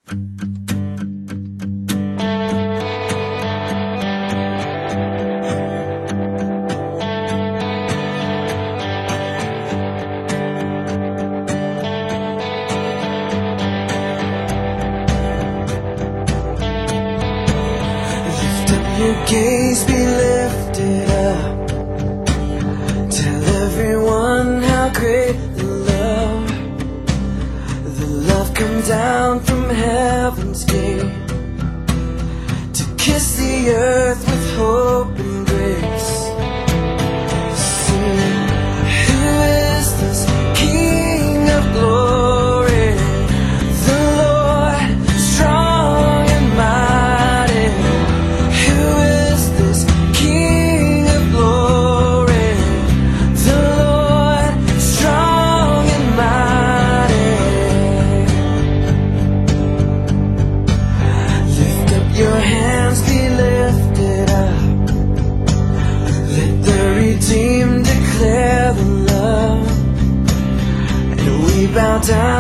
Your gaze be lifted up. Tell everyone how great the love come down from heaven's gate to kiss the earth with hope and grace. Sing, who is this King of glory? The Lord, strong and mighty. Who is this King of glory? The Lord, strong and mighty. Lift up your hands, be lifted up. Let the redeemed declare the love. And we bow down